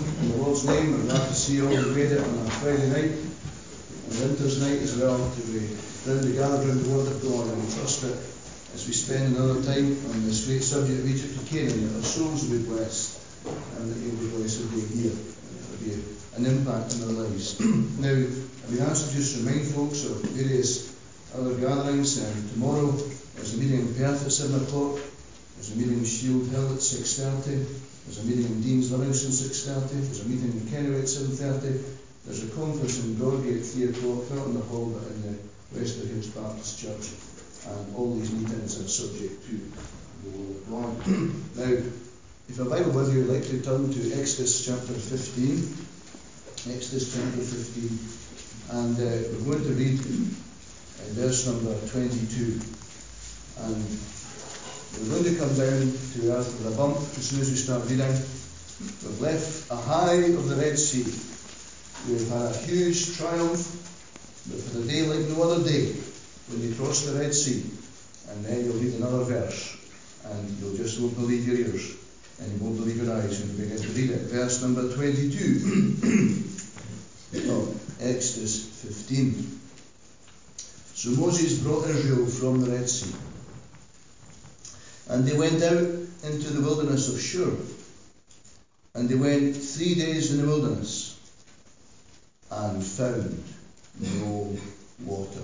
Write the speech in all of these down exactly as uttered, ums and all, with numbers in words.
in the Lord's name. I'm glad to see you all made it on a Friday night, and winter's night as well, to be round to gather around the Word of God. And we trust that as we spend another time on this great subject of Egypt to Canaan, that our souls will be blessed, and that you'll be blessed as we hear. It will be an impact on our lives. Now, I've been asked to just remind folks of various other gatherings. Um, tomorrow there's a meeting in Perth at seven o'clock. There's a meeting in Shield Hill at six thirty. There's a meeting in Dean's Livingston at six thirty. There's a meeting in Kenneway at seven thirty. There's a conference in Gorgie at three o'clock, not in the hall but in the Western Hills Baptist Church. And all these meetings are subject to the will of God. Now, if you've a Bible with you, I'd like to turn to Exodus chapter fifteen. Exodus chapter fifteen. And uh, we're going to read uh, verse number twenty-two. And we're going to come down to earth with a bump as soon as we start reading. We've left a high of the Red Sea. We've had a huge triumph. We've had a day like no other day when they crossed the Red Sea. And then you'll read another verse, and you'll just won't believe your ears, and you won't believe your eyes when you begin to read it. Verse number twenty-two of Exodus fifteen. So Moses brought Israel from the Red Sea, and they went out into the wilderness of Shur, and they went three days in the wilderness, and found no water.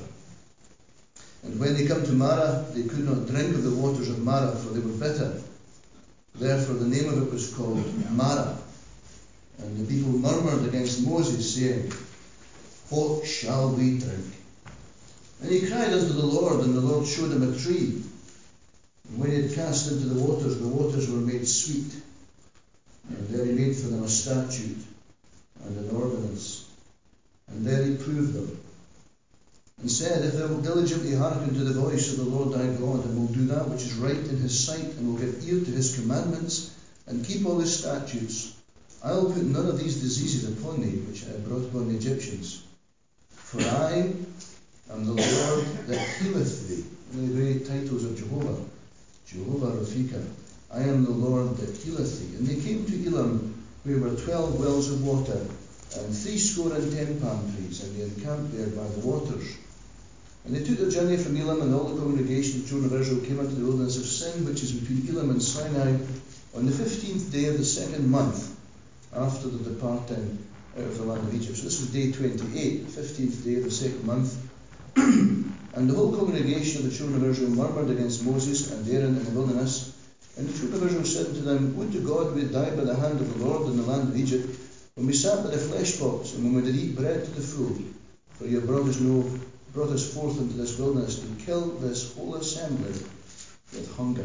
And when they come to Marah, they could not drink of the waters of Marah, for they were bitter. Therefore the name of it was called Marah. And the people murmured against Moses, saying, What shall we drink? And he cried unto the Lord, and the Lord showed him a tree. And when he had cast into the waters, the waters were made sweet. And there he made for them a statute and an ordinance. And there he proved them, and said, If thou wilt diligently hearken to the voice of the Lord thy God, and will do that which is right in his sight, and will give ear to his commandments, and keep all his statutes, I will put none of these diseases upon thee, which I have brought upon the Egyptians. For I am the Lord that healeth thee. One of the great titles of Jehovah, Jehovah Rafika. I am the Lord that healeth thee. And they came to Elam, where were twelve wells of water, and threescore and ten palm trees, and they encamped there by the waters. And they took their journey from Elam, and all the congregation of the children of Israel came unto the wilderness of Sin, which is between Elam and Sinai, on the fifteenth day of the second month, after the departing out of the land of Egypt. So this was day twenty-eight, the fifteenth day of the second month. And the whole congregation of the children of Israel murmured against Moses and Aaron in the wilderness. And the children of Israel said unto them, Would to God we had died by the hand of the Lord in the land of Egypt, when we sat by the flesh pots, and when we did eat bread to the full. For you have brought us, no, brought us forth into this wilderness to kill this whole assembly with hunger.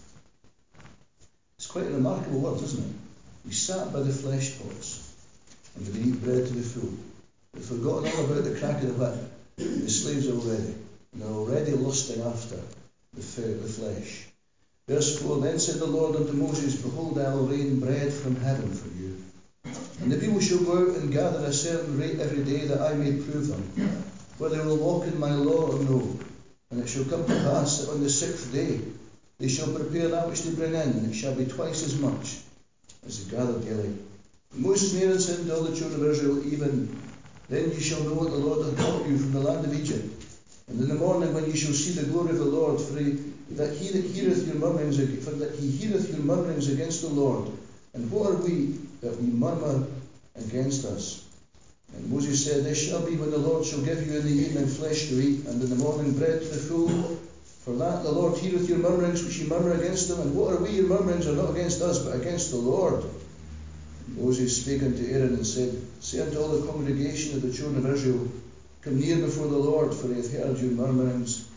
It's quite a remarkable word, isn't it? We sat by the flesh pots, and we did eat bread to the full. We've forgotten all about the crack of the whip. The slaves already, and they're already lusting after the, the flesh. Verse four, Then said the Lord unto Moses, Behold, I will rain bread from heaven for you. And the people shall go out and gather a certain rate every day, that I may prove them, whether they will walk in my law or no. And it shall come to pass that on the sixth day they shall prepare that which they bring in, and it shall be twice as much as they gather daily. And Moses and Aaron said unto all the children of Israel, Even then ye shall know that the Lord hath brought you from the land of Egypt. And in the morning when ye shall see the glory of the Lord, for he, that he that heareth your murmurings, for that he heareth your murmurings against the Lord. And what are we that we murmur against us? And Moses said, This shall be when the Lord shall give you in the evening flesh to eat, and in the morning bread to the full. For that the Lord heareth your murmurings which ye murmur against him. And what are we? Your murmurings are not against us, but against the Lord. And Moses spake unto Aaron and said, Say unto all the congregation of the children of Israel, Come near before the Lord, for he hath heard your murmurings.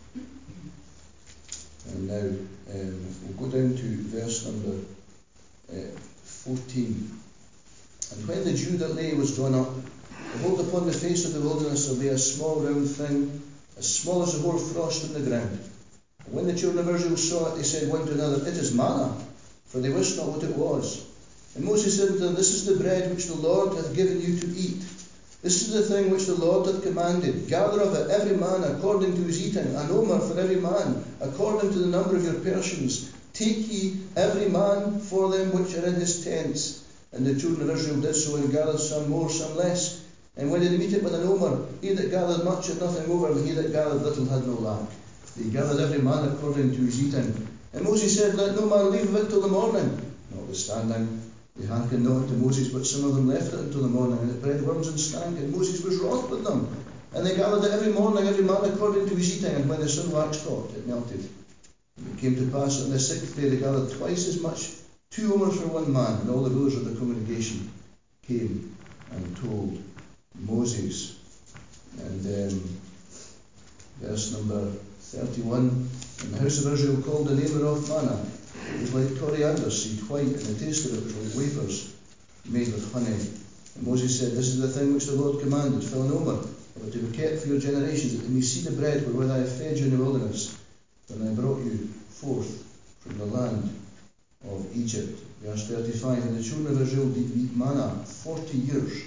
And now um, we'll go down to verse number uh, fourteen. And when the dew that lay was gone up, behold, upon the face of the wilderness there lay a small round thing, as small as the hoar frost in the ground. And when the children of Israel saw it, they said one to another, It is manna, for they wist not what it was. And Moses said unto them, This is the bread which the Lord hath given you to eat. This is the thing which the Lord hath commanded. Gather of it every man according to his eating, an omer for every man, according to the number of your persons. Take ye every man for them which are in his tents. And the children of Israel did so, and gathered some more, some less. And when they meet it with an omer, he that gathered much had nothing over, and he that gathered little had no lack. They gathered every man according to his eating. And Moses said, Let no man leave of it till the morning. Notwithstanding, they hearkened not unto Moses, but some of them left it until the morning, and it bred worms and stank, and Moses was wroth with them. And they gathered it every morning, every man according to his eating, and when the sun waxed hot, it melted. And it came to pass on the sixth day they gathered twice as much, two omers for one man, and all the rulers of the congregation came and told Moses. And um, verse number thirty-one, and the house of Israel called the name thereof manna. It was like coriander seed, white, and the taste of it was like wafers made with honey. And Moses said, This is the thing which the Lord commanded, fill an omer, of it to be kept for your generations, that they may see the bread wherewith I have fed you in the wilderness, when I brought you forth from the land of Egypt. Verse thirty-five, and the children of Israel did eat manna forty years.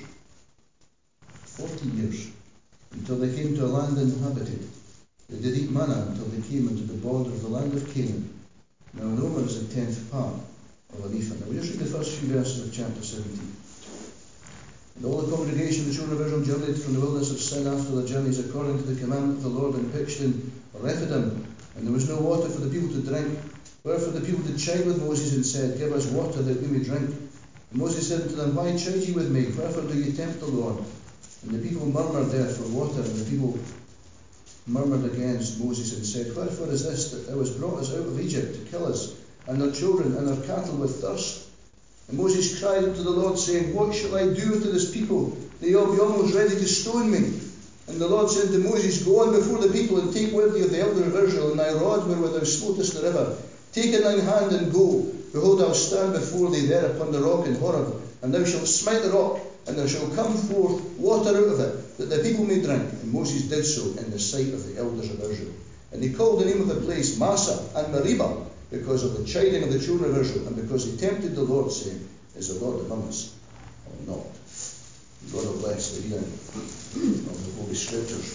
Forty years, until they came to a land inhabited. They did eat manna until they came into the border of the land of Canaan. Now an omer is a tenth part of an ephah. Now we just read the first few verses of chapter seventeen. And all the congregation of the children of Israel journeyed from the wilderness of Sin after their journeys according to the commandment of the Lord, and pitched in Rephidim, and there was no water for the people to drink. Wherefore the people did chide with Moses, and said, Give us water that we may drink. And Moses said unto them, Why chide ye with me? Wherefore do ye tempt the Lord? And the people murmured there for water, and the people murmured against Moses, and said, Wherefore is this, that thou hast brought us out of Egypt to kill us, and our children and our cattle with thirst? And Moses cried unto the Lord, saying, What shall I do unto this people? They all be almost ready to stone me. And the Lord said to Moses, Go on before the people, and take with thee of the elders of Israel, and thy rod wherewith thou smotest the river. Take in thine hand, and go. Behold, I will stand before thee there upon the rock in Horeb, and thou shalt smite the rock, and there shall come forth water out of it, that the people may drink. And Moses did so in the sight of the elders of Israel. And he called the name of the place Massah and Meribah, because of the chiding of the children of Israel, and because he tempted the Lord, saying, Is the Lord among us or not? God will bless the reading of the Holy Scriptures.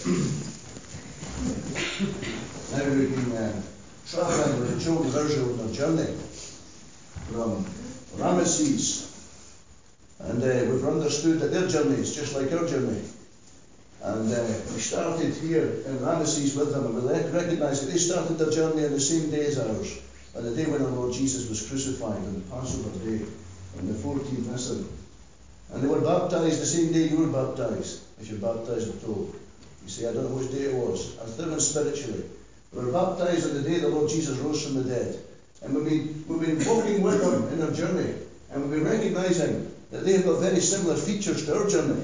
Now we've been uh, travelling with the children of Israel on their journey from Ramesses. And uh, we've understood that their journey is just like our journey. And uh, we started here in Ramesses with them, and we recognise that they started their journey on the same day as ours, on the day when our Lord Jesus was crucified, on the Passover day, on the fourteenth Nisan. And they were baptised the same day you were baptised, if you're baptised at all. You say, I don't know which day it was. I was living spiritually. We were baptised on the day the Lord Jesus rose from the dead. And we've been, we've been walking with them in their journey, and we've been recognising that they have got very similar features to our journey.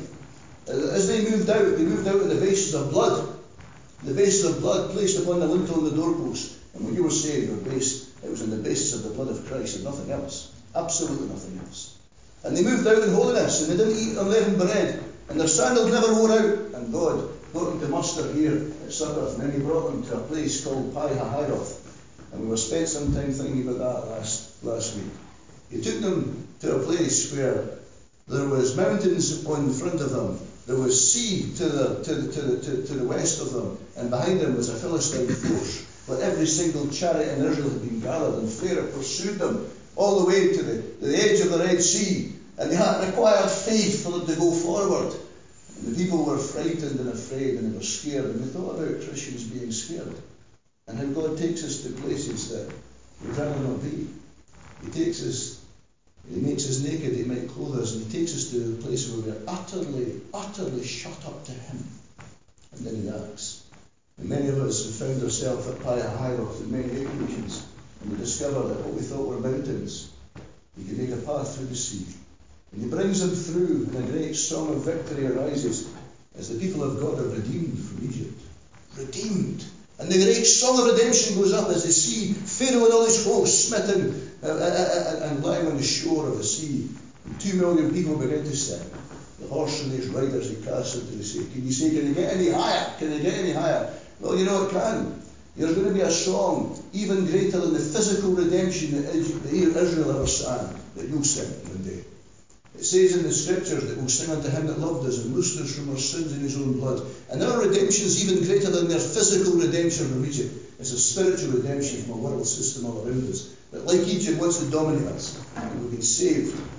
As they moved out, they moved out on the basis of blood. The basis of blood placed upon the lintel and the doorpost. And when you were saved, your base, it was on the basis of the blood of Christ and nothing else. Absolutely nothing else. And they moved out in holiness, and they didn't eat unleavened bread, and their sandals never wore out. And God got them to muster here at Succoth, and then he brought them to a place called Pi Hahiroth. And we were spent some time thinking about that last, last week. He took them to a place where there was mountains on the front of them, there was sea to the, to the, to the, to, to the west of them, and behind them was a Philistine force, where every single chariot in Israel had been gathered, and Pharaoh pursued them all the way to the, to the edge of the Red Sea, and they had required faith for them to go forward. And the people were frightened and afraid, and they were scared, and they thought about Christians being scared, and how God takes us to places that we'd rather not be. He takes us He makes us naked, he might clothe us, and he takes us to a place where we're utterly, utterly shut up to him. And then he acts. And many of us have found ourselves at Pi Hahiroth on many occasions, and we discover that what we thought were mountains, he can make a path through the sea. And he brings them through, and a great song of victory arises as the people of God are redeemed from Egypt. Redeemed. And the great song of redemption goes up as they see Pharaoh and all his hosts smitten uh, uh, uh, and lying on the shore of the sea. And two million people begin to sing. The horse and his riders he casts into the sea. Can you say, can they get any higher? Can they get any higher? Well, you know it can. There's going to be a song even greater than the physical redemption that Israel ever sang, that you'll sing one day. It says in the scriptures that we'll sing unto him that loved us and loosed us from our sins in his own blood. And our redemption is even greater than their physical redemption from Egypt. It's a spiritual redemption from a world system all around us that, like Egypt, wants to dominate us. And we've been saved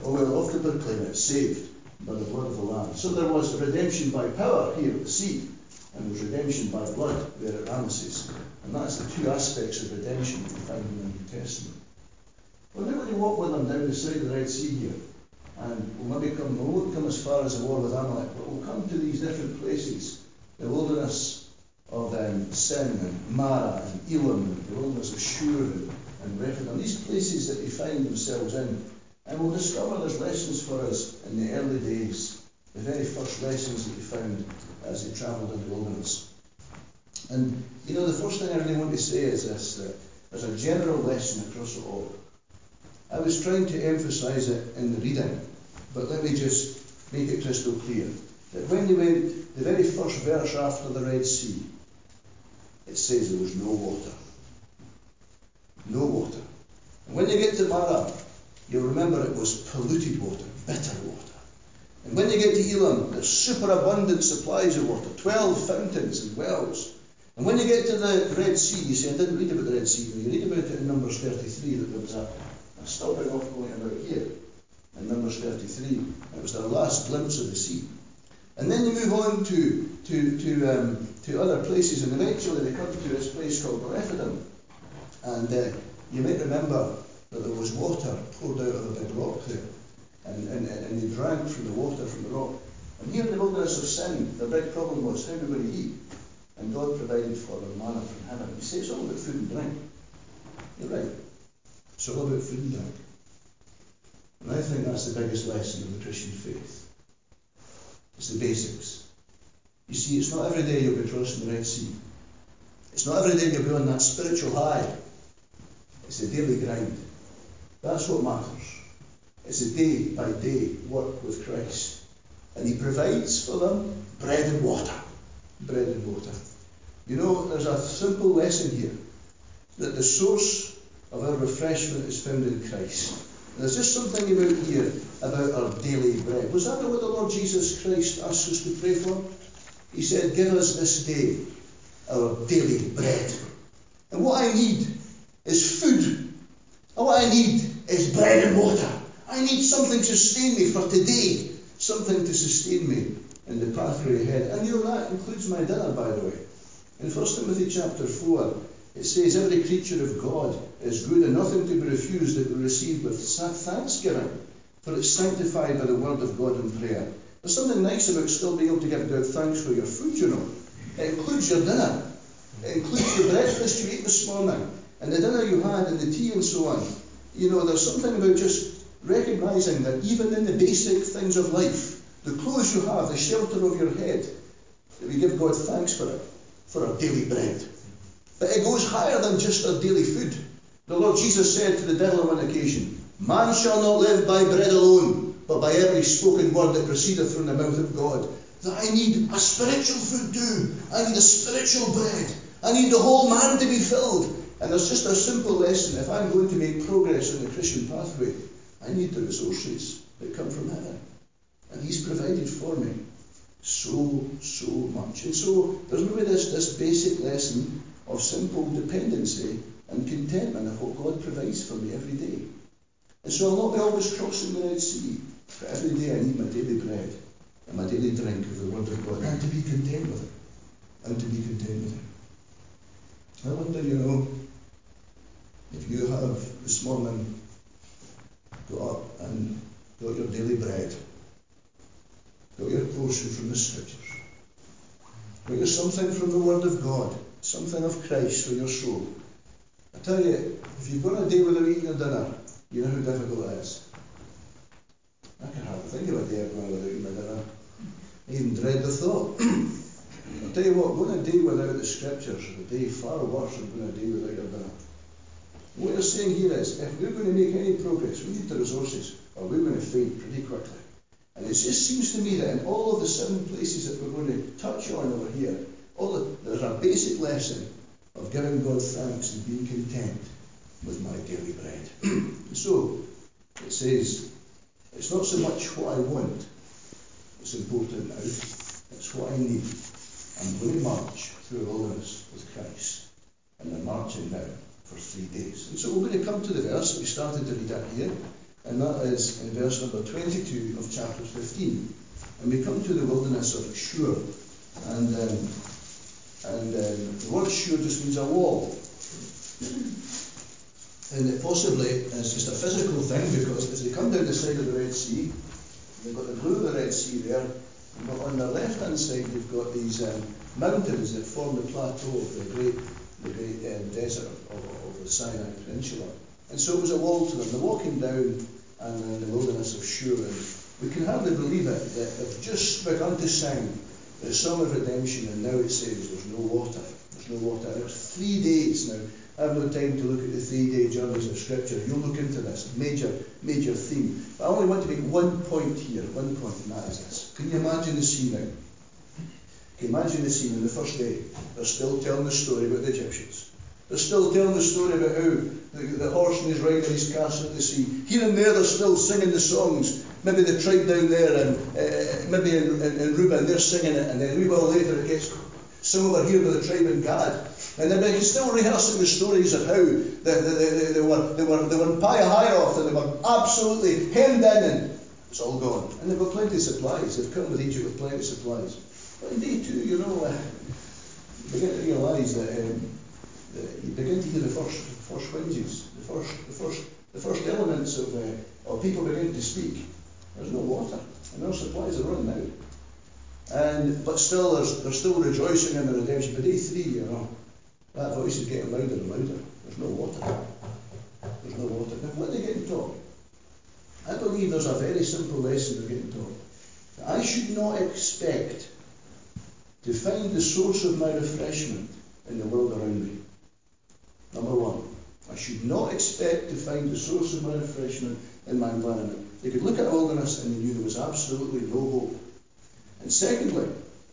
Oh well, off the Brooklyn, it's saved by the blood of the Lamb. So there was redemption by power here at the sea, and there was redemption by blood there at Ramesses. And that's the two aspects of redemption that we find in the New Testament. We're not going to walk with them down the side of the Red Sea here. And we'll maybe come, we won't come as far as the war with Amalek, but we'll come to these different places. The wilderness of um, Sin and Mara and Elam, and the wilderness of Shur and, and Rephidim. These places that they find themselves in. And we'll discover there's lessons for us in the early days, the very first lessons that they found as they travelled in the wilderness. And, you know, the first thing I really want to say is this, that there's a general lesson across it all. I was trying to emphasise it in the reading, but let me just make it crystal clear, that when they went, the very first verse after the Red Sea, it says there was no water. No water. And when they get to Mara, you'll remember it was polluted water, bitter water. And when they get to Elam, there's superabundant supplies of water, twelve fountains and wells. And when you get to the Red Sea, you say, I didn't read about the Red Sea, but you read about it in Numbers thirty-three, that there was a, a stopping off point about here, in Numbers thirty-three. It was their last glimpse of the sea. And then you move on to to to, um, to other places, and eventually they come to this place called Rephidim. And uh, you might remember that there was water poured out of a big rock there. And, and, and they drank from the water from the rock. And here in the wilderness of Sin, the big problem was, how are we going to eat? And God provided for them manna from heaven. You say it's all about food and drink. You're right. It's all about food and drink. And I think that's the biggest lesson of the Christian faith. It's the basics. You see, it's not every day you'll be crossing the Red Sea. It's not every day you'll be on that spiritual high. It's the daily grind. That's what matters. It's a day by day work with Christ. And He provides for them bread and water. Bread and water. You know, there's a simple lesson here, that the source of our refreshment is found in Christ. And there's just something about here about our daily bread. Was that not what the Lord Jesus Christ asked us to pray for? He said, give us this day our daily bread. And what I need is food. And what I need is bread and water. I need something to sustain me for today. Something to sustain me in the pathway ahead. And you know, that includes my dinner, by the way. In First Timothy chapter four, it says, every creature of God is good and nothing to be refused that we receive with thanksgiving, for it's sanctified by the word of God and prayer. There's something nice about still being able to give God thanks for your food, you know. It includes your dinner. It includes the breakfast you ate this morning, and the dinner you had, and the tea and so on. You know, there's something about just recognising that even in the basic things of life, the clothes you have, the shelter of your head, that we give God thanks for it, for our daily bread. But it goes higher than just our daily food. The Lord Jesus said to the devil on one occasion, man shall not live by bread alone, but by every spoken word that proceedeth from the mouth of God. That I need a spiritual food too. I need a spiritual bread. I need the whole man to be filled. And there's just a simple lesson. If I'm going to make progress in the Christian pathway, I need the resources that come from heaven. And He's provided for me so, so much. And so there's maybe this, this basic lesson of simple dependency and contentment of what God provides for me every day. And so I'll not be always crossing the Red Sea, but every day I need my daily bread and my daily drink of the Word of God, and to be content with it. And to be content with it. I wonder, you know, if you have this morning got up and got your daily bread, got your portion from the Scriptures, got your something from the Word of God, something of Christ for your soul. I tell you, if you've gone a day without eating your dinner, you know how difficult it is. I can hardly think of a day I've gone without eating my dinner. I even dread the thought. I'll tell you what, going a day without the Scriptures is a day far worse than going a day without your dinner. What you're saying here is, if we're going to make any progress, we need the resources, or we're going to faint pretty quickly. And it just seems to me that in all of the seven places that we're going to touch on over here, all the, there's a basic lesson of giving God thanks and being content with my daily bread. So, it says, it's not so much what I want that's important now, it's what I need. I'm going to march through the wilderness with Christ, and I'm marching now for three days. And so we're going to come to the verse that we started to read out here, and that is in verse number twenty-two of chapter fifteen. And we come to the wilderness of Shur, and um, and um, the word Shur just means a wall. And it possibly is just a physical thing, because as they come down the side of the Red Sea, they've got the blue of the Red Sea there, but on the left-hand side they've got these um, mountains that form the plateau of the great, the great um, desert of, of the Sinai Peninsula. And so it was a wall to them. They're walking down and in the wilderness of Shur, and we can hardly believe it that they've just begun to sing the Song of Redemption, and now it says there's no water. There's no water. And it was three days now. I have no time to look at the three-day journeys of Scripture. You'll look into this major, major theme. But I only want to make one point here, one point, and that is this. Can you imagine the scene now? Can you imagine the scene on the first day? They're still telling the story about the Egyptians. They're still telling the story about how the, the horseman is riding his castle at the sea. Here and there they're still singing the songs. Maybe the tribe down there, and uh, maybe in, in, in Reuben, they're singing it, and then a wee while later it gets sung over here by the tribe in Gad. And they're still rehearsing the stories of how they, they, they, they, were, they, were, they were in Pi-hahiroth, and they were absolutely hemmed in, and it's all gone. And they've got plenty of supplies. They've come with Egypt with plenty of supplies. But in day two, you know, uh, you begin to realise that, um, that you begin to hear the first, the first whinges, the first, the first, the first elements of, uh, of people beginning to speak. There's no water, and their supplies are running out. And but still, there's, they're still rejoicing in the redemption. By day three, you know, that voice is getting louder and louder. There's no water. There's no water. Now, what are they getting taught? I believe there's a very simple lesson they're getting taught. I should not expect to find the source of my refreshment in the world around me. Number one, I should not expect to find the source of my refreshment in my environment. They could look at a wilderness and they knew there was absolutely no hope. And secondly,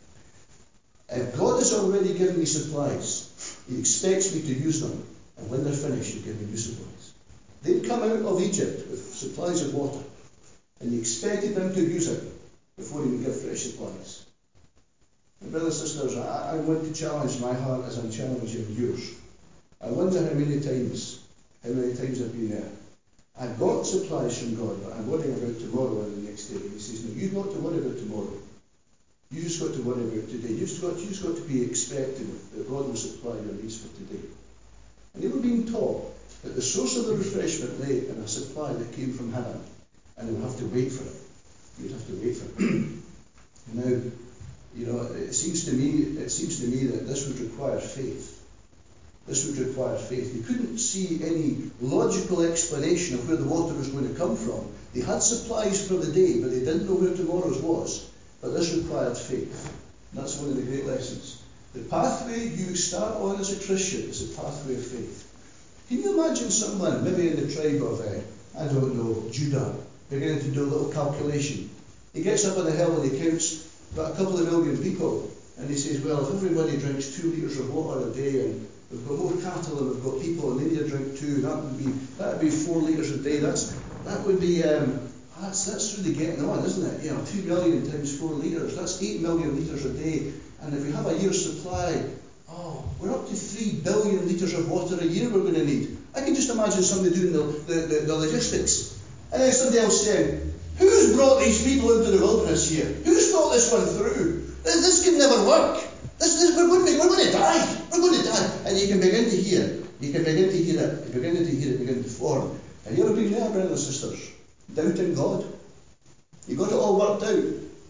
if God has already given me supplies, He expects me to use them, and when they're finished, He'll give me new supplies. They'd come out of Egypt with supplies of water, and He expected them to use it before He would give fresh supplies. And brothers and sisters, I, I want to challenge my heart as I'm challenging yours. I wonder how many times, how many times I've been there. I've got supplies from God, but I'm worrying about tomorrow and the next day. He says, no, you've not to worry about tomorrow. You just got to worry about today. You've just got, you just got to be expecting that God will supply your needs for today. And they were being taught that the source of the refreshment lay in a supply that came from heaven, and they would have to wait for it. You'd have to wait for it. Now, you know, it seems to me, it seems to me that this would require faith. This would require faith. They couldn't see any logical explanation of where the water was going to come from. They had supplies for the day, but they didn't know where tomorrow's was. But this required faith. And that's one of the great lessons. The pathway you start on as a Christian is a pathway of faith. Can you imagine someone, maybe in the tribe of, uh, I don't know, Judah, beginning to do a little calculation? He gets up on the hill and he counts about a couple of million people, and he says, well, if everybody drinks two litres of water a day, and we've got more cattle than we've got people, and they need to drink two, that would be that would be four litres a day. That's that would be um, that's that's really getting on, isn't it? You know, two million times four litres, that's eight million litres a day. And if we have a year's supply, oh, we're up to three billion litres of water a year we're going to need. I can just imagine somebody doing the, the, the, the logistics. And then somebody else saying, who's brought these people into the wilderness here? Who's thought this one through? This, this can never work. This, this, we're, going to, we're going to die. We're going to die. And you can begin to hear, you can begin to hear it, you begin to hear it begin to form. Have you ever been there, brothers and sisters? Doubting God? You've got it all worked out.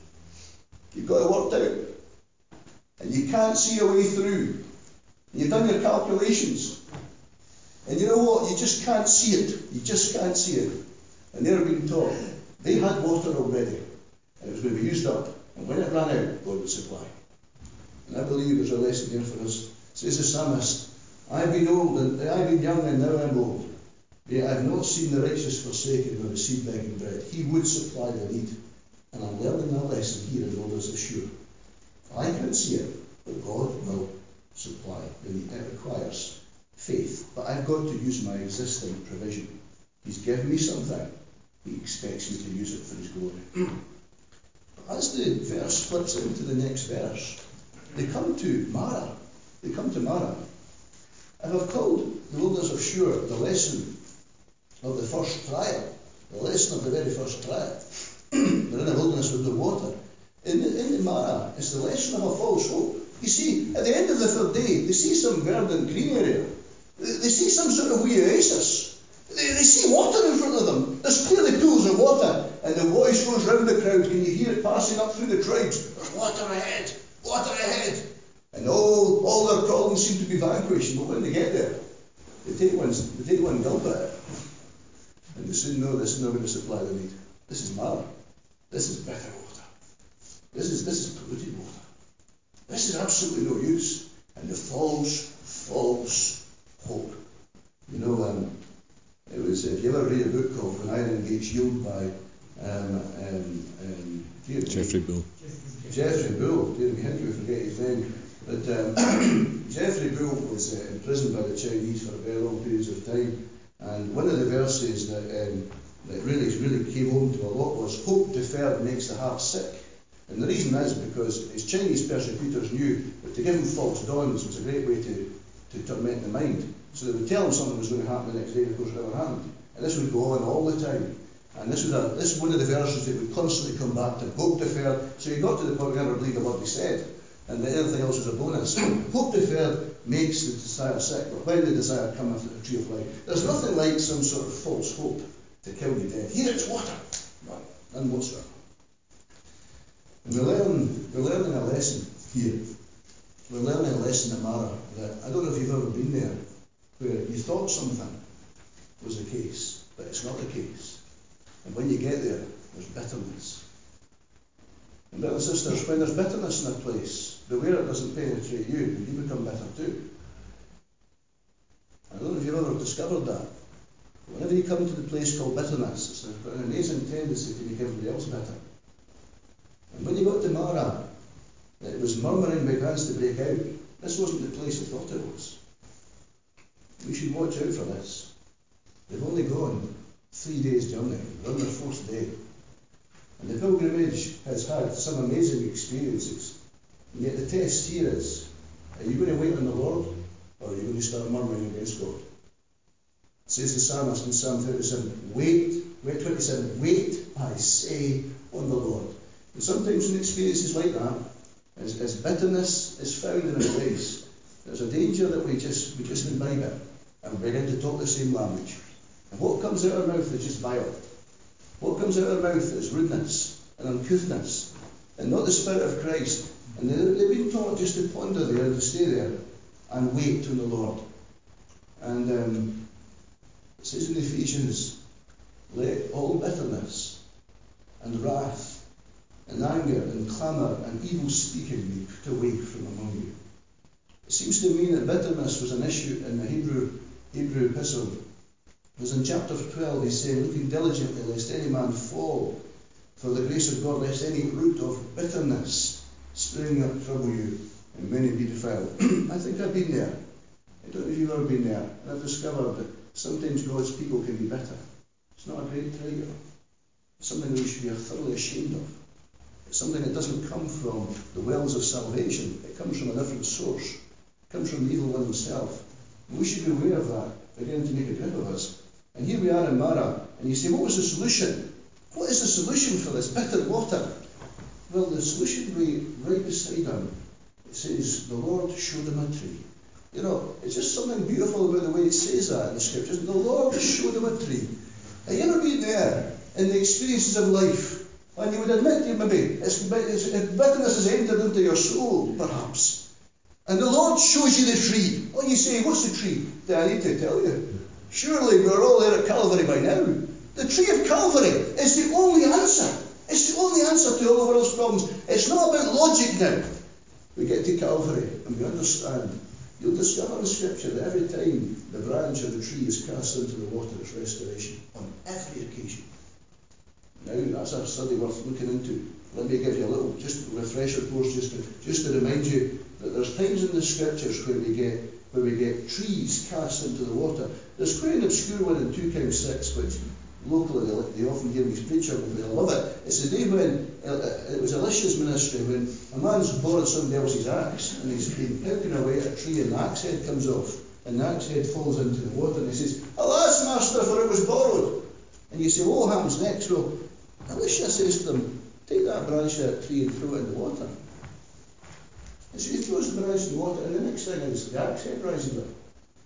You've got it worked out. And you can't see a way through. You've done your calculations. And you know what? You just can't see it. You just can't see it. And they're being taught. They had water already. And it was going to be used up. And when it ran out, God would supply. And I believe there's a lesson here for us. Says the psalmist, I've been old, and I've been young, and now I'm old. Yet I've not seen the righteous forsaken, nor the seed begging bread. He would supply the need. And I'm learning that lesson here in Wilderness of Shur. I can't see it, but God will supply the need. It requires faith. But I've got to use my existing provision. He's given me something. He expects me to use it for His glory. But as the verse flips into the next verse, they come to Marah. They come to Marah. And I've called the Wilderness of Shur the lesson of the first trial, the lesson of the very first trial. They're in the wilderness with no water. In the, in the Mara, it's the lesson of a false hope. You see, at the end of the third day, they see some verdant green area. They, they see some sort of wee oasis. They, they see water in front of them. There's clearly pools of water. And the voice goes round the crowd. Can you hear it passing up through the tribes? There's water ahead. Water ahead. And all, all their problems seem to be vanquished. But when they get there, they take one, they take one gulp at it. And they soon know this is not going to supply the need. This is Mara. This is better water. This is, this is polluted water. This is absolutely no use. And the false, false hope. You know, um, it was, if you ever read a book called When Iron Gates Yield by um, um, um, Geoffrey Bull. Geoffrey Bull, dear me, how can we forget his name? But um, Geoffrey Bull was uh, imprisoned by the Chinese for very long periods of time. And one of the verses that, um, that really, really came home to a lot was, hope deferred makes the heart sick. And the reason is because his Chinese persecutors knew that to give him false dawns was a great way to, to torment the mind. So they would tell him something was going to happen the next day, and of course it never happened. And this would go on all the time. And this was a, this is one of the verses that would constantly come back to. Hope deferred. So he got to the point where he never believed a word he said. And everything else was a bonus. Hope deferred makes the desire sick, but when the desire cometh at the tree of life. There's nothing like some sort of false hope to kill you dead. Here it's water. None. None whatsoever. And we learn, we're learning a lesson here. We're learning a lesson at Mara that I don't know if you've ever been there, where you thought something was the case, but it's not the case. And when you get there, there's bitterness. And brothers and sisters, when there's bitterness in a place, beware it doesn't penetrate you, and you become bitter too. I don't know if you've ever discovered that. Whenever you come to the place called bitterness, it's got an amazing tendency to make everybody else bitter. And when you got to Mara, it was murmuring begins to break out. This wasn't the place we thought it was. We should watch out for this. They've only gone three days' journey. They're on their fourth day. And the pilgrimage has had some amazing experiences. And yet the test here is, are you going to wait on the Lord, or are you going to start murmuring against God? It says the psalmist in Psalm thirty-seven, wait, wait twenty-seven, wait, I say, on the Lord. And sometimes in experiences like that, as, as bitterness is found in a place, there's a danger that we just we just imbibe it and begin to talk the same language. And what comes out of our mouth is just vile. What comes out of our mouth is rudeness and uncouthness, and not the Spirit of Christ. And they, they've been taught just to ponder there and to stay there and wait on the Lord. And um, it says in Ephesians, let all bitterness and wrath and anger and clamour and evil speaking be put away from among you. It seems to me that bitterness was an issue in the Hebrew Hebrew epistle. Because in chapter twelve he's saying, looking diligently lest any man fall, for the grace of God, lest any root of bitterness springing up trouble you, and many be defiled. I think I've been there. I don't know if you've ever been there. And I've discovered that sometimes God's people can be bitter. It's not a great trait. It's something that we should be thoroughly ashamed of. It's something that doesn't come from the wells of salvation. It comes from a different source. It comes from the evil one himself. And we should be aware of that, beginning to make a grip of us. And here we are in Mara, and you say, what was the solution? What is the solution for this bitter water? Well, the solution lay right beside him. It says, the Lord showed him a tree. You know, it's just something beautiful about the way it says that in the scriptures. The Lord showed him a tree. Have you ever been there in the experiences of life? And you would admit to you maybe, it's, it's, bitterness has entered into your soul, perhaps. And the Lord shows you the tree. Oh, you say, what's the tree? I need to tell you. Surely we're all there at Calvary by now. The tree of Calvary is the only answer. It's the only answer to all the world's problems. It's not about logic now. We get to Calvary and we understand. You'll discover in Scripture that every time the branch of the tree is cast into the water, it's restoration on every occasion. Now, that's a study worth looking into. Let me give you a little just refresher course just to, just to remind you that there's times in the Scriptures where we get where we get trees cast into the water. There's quite an obscure one in two Kings six, which locally they, they often hear me preach on, and I love it. It's the day when uh, it was Elisha's ministry, when a man's borrowed somebody else's axe and he's been poking away at a tree and the axe head comes off and the axe head falls into the water and he says, alas, master, for it was borrowed. And you say, well, what happens next? Well, Elisha says to them, take that branch of that tree and throw it in the water. And so he throws the branch in the water, and the next thing is the axe head rises up.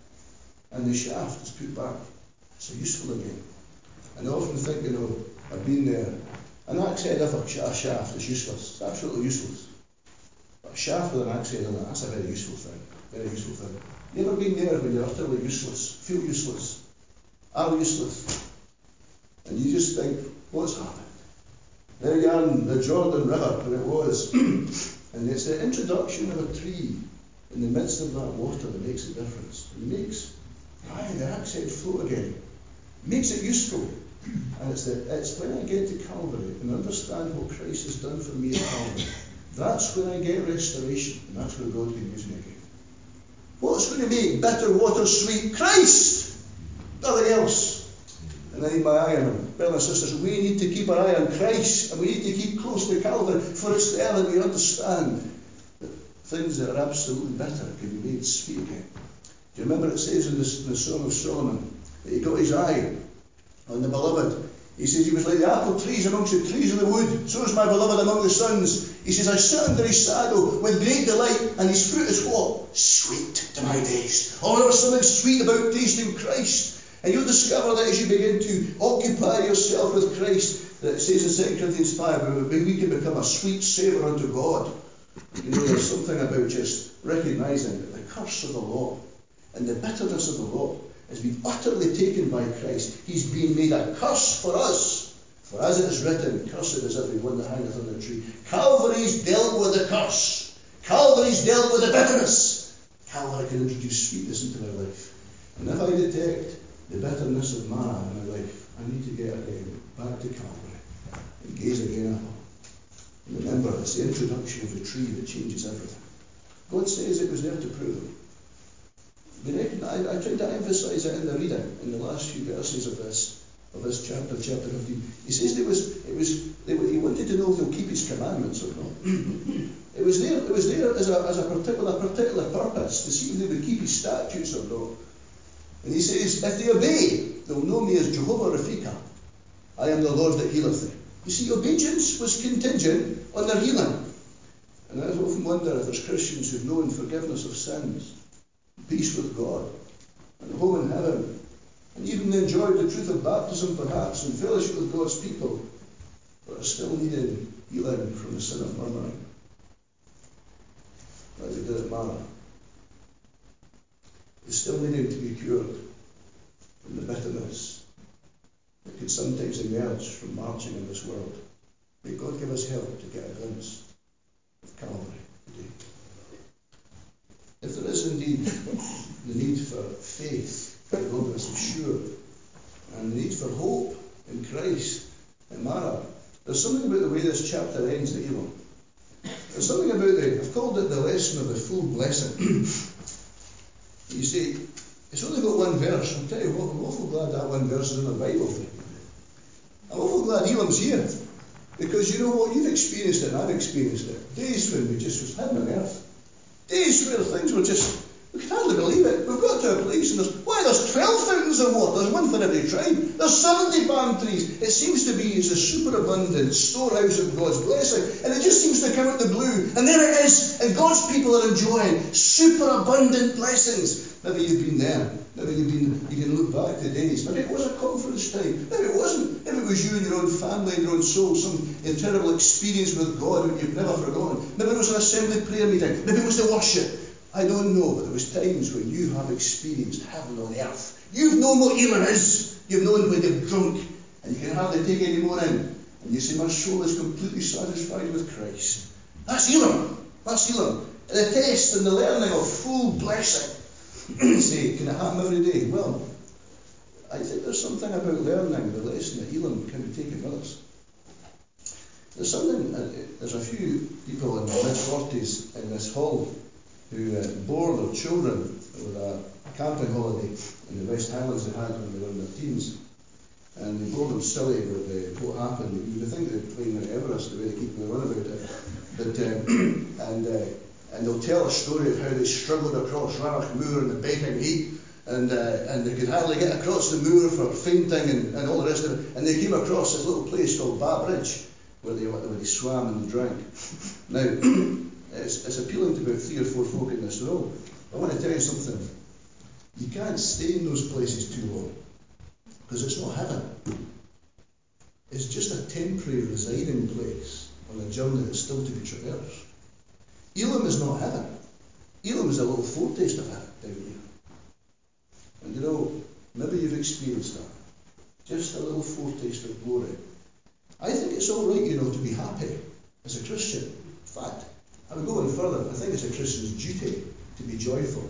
And the shaft is put back. It's useful again. And I often think, you know, I've been there. An axe head of a, a shaft is useless. It's absolutely useless. But a shaft with an axe head on it, that's a very useful thing. Very useful thing. You ever been there when you're utterly useless, feel useless, are useless, and you just think, what's happened? There you are in the Jordan River, where it was, and it's the introduction of a tree in the midst of that water that makes a difference. It makes aye, the axe head float again. It makes it useful. And it's, the, it's when I get to Calvary and understand what Christ has done for me at Calvary, that's when I get restoration, and that's where God can use me again. What's going to make bitter water sweet? Christ! Nothing else. And I need my eye on him. Brothers and sisters, we need to keep our eye on Christ, and we need to keep close to Calvary, for it's there that we understand that things that are absolutely bitter can be made sweet again. Do you remember it says in, this, in the Song of Solomon that he got his eye on the beloved? He says he was like the apple trees amongst the trees of the wood. So is my beloved among the sons. He says, I sit under his shadow with great delight, and his fruit is what? Sweet to my taste. Oh, there was something sweet about tasting Christ. And you'll discover that as you begin to occupy yourself with Christ, that it says in Second Corinthians five, we can become a sweet savour unto God. You know, there's something about just recognising that the curse of the law and the bitterness of the law has been utterly taken by Christ. He's been made a curse for us. For as it is written, cursed is every one that hangeth on the tree. Calvary's dealt with the curse. Calvary's dealt with the bitterness. Calvary can introduce sweetness into my life. And if I detect the bitterness of Mara in my life, I need to get again back to Calvary and gaze again upon. And remember, it's the introduction of the tree that changes everything. God says it was there to prove him. I, I tried to emphasise it in the reading, in the last few verses of this, of this chapter, chapter fifteen. He says it was, it was, they were, he wanted to know if they'll keep his commandments or not. It was there, it was there as a, as a particular, particular purpose, to see if they would keep his statutes or not. And he says, if they obey, they'll know me as Jehovah Rafika. I am the Lord that healeth thee. You see, obedience was contingent on their healing. And I often wonder if there's Christians who've known forgiveness of sins, peace with God, and home in heaven, and even enjoyed the truth of baptism perhaps, and fellowship with God's people, but are still needing healing from the sin of murmuring, like they did at Mara. They're still needing to be cured from the bitterness that could sometimes emerge from marching in this world. May God give us help to get a glimpse of Calvary today. If there is indeed the need for faith in the wilderness of Shur, and the need for hope in Christ in Mara, there's something about the way this chapter ends at Elam. There's something about the, I've called it the lesson of the full blessing. You see, it's only got one verse. I'll tell you what, I'm awful glad that one verse is in the Bible. I'm awful glad Elam's here. Because you know what, you've experienced it and I've experienced it. Days when we just was heaven on earth. Days where things were just, we can hardly believe it. We've got to a place and there's, why, there's twelve fountains of water. There's one for every tribe. There's seventy palm trees. It seems to be it's a superabundant storehouse of God's blessing. And it just seems to come out the blue. And there it is. And God's people are enjoying superabundant blessings. Maybe you've been there. Maybe you've been, you can look back to days. Maybe it was a conference time. Maybe it wasn't. Maybe it was you and your own family and your own soul, some terrible experience with God that you've never forgotten. Maybe it was an assembly prayer meeting. Maybe it was the worship. I don't know, but there was times when you have experienced heaven on earth. You've known what Elam is. You've known when you're drunk and you can hardly take any more in. And you say, my soul is completely satisfied with Christ. That's Elam. That's Elam. And the test and the learning of full blessing. Say, can it happen every day? Well, I think there's something about learning the lesson that Elam can be taken with us. There's something, uh, there's a few people in their mid-forties in this hall who uh, bore their children with a camping holiday in the West Highlands they had when they were in their teens. And they bore them silly with uh, what happened. You would think they'd playing at Everest the way they keep going on about it. But, um, and, uh, and they'll tell a story of how they struggled across Rannoch Moor in the baking heat And, uh, and they could hardly get across the moor for fainting and, and all the rest of it. And they came across this little place called Bar Bridge, where they, where they swam and drank. Now, it's, it's appealing to about three or four folk in this room. I want to tell you something. You can't stay in those places too long, because it's not heaven. It's just a temporary residing place on a journey that's still to be traversed. Elim is not heaven. Elim is a little foretaste of heaven down here. And you know, maybe you've experienced that. Just a little foretaste of glory. I think it's all right, you know, to be happy as a Christian. In fact, I would go on further. I think it's a Christian's duty to be joyful.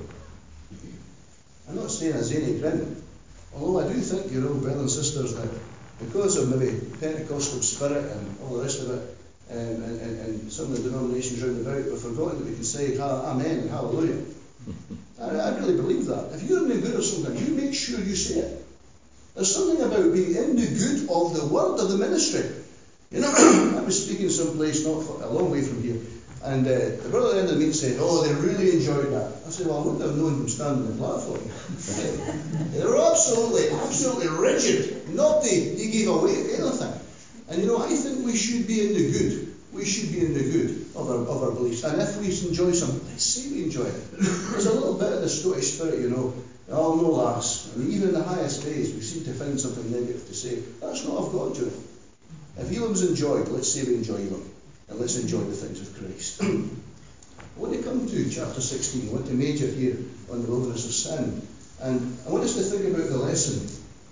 I'm not saying a zany grin, although I do think, you know, brothers and sisters, that because of maybe Pentecostal spirit and all the rest of it, um, and, and, and some of the denominations round about, we've forgotten that we can say amen and hallelujah. I, I really believe that. If you're in the good of something, you make sure you say it. There's something about being in the good of the word of the ministry. You know, I was speaking someplace not far, a long way from here, and uh, the brother at the end of the meeting said, oh, they really enjoyed that. I said, well, I wouldn't have known from standing on the platform. They were absolutely, absolutely rigid. Not they, they gave away anything. And you know, I think we should be in the good. We should be in the good of our, of our beliefs. And if we enjoy something, let's say we enjoy it. There's a little bit of the Scottish spirit, you know. Oh, no, lass. And even in the highest days, we seem to find something negative to say. That's not of God, you know. If Elim's enjoyed, let's say we enjoy Elim. And let's enjoy the things of Christ. I want to come to chapter sixteen. I want to major here on the wilderness of sin. And I want us to think about the lesson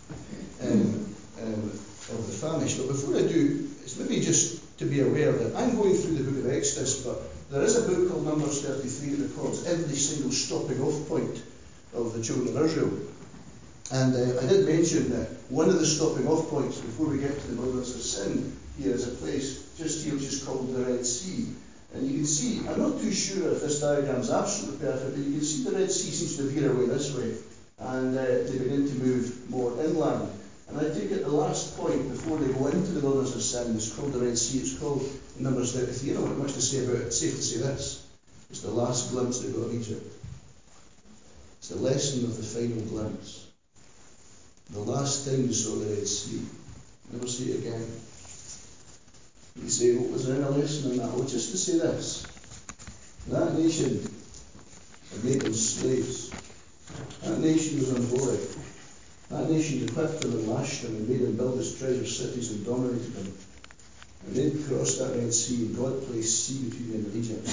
um, um, of the famished. But before I do, it's maybe just to be aware that I'm going through the book of Exodus, but there is a book called Numbers thirty-three that records every single stopping off point of the children of Israel. And uh, I did mention that one of the stopping off points before we get to the wilderness of sin here is a place just here which is called the Red Sea. And you can see, I'm not too sure if this diagram is absolutely perfect, but you can see the Red Sea seems to veer away this way, and uh, they begin to move more inland. And I take it the last point before they go into the wilderness of sin is called the Red Sea. It's called Numbers thirty-three. I don't want much to say about it. It's safe to say this. It's the last glimpse they got of Egypt. It's the lesson of the final glimpse. The last time you saw the Red Sea. Never see it again. You say, well, was there any lesson in that? Well, just to say this. That nation had made them slaves. That nation was unholy. That nation equipped them and lashed them and made them build its treasure cities and dominated them. And they crossed that Red Sea, and God placed sea between them and Egypt.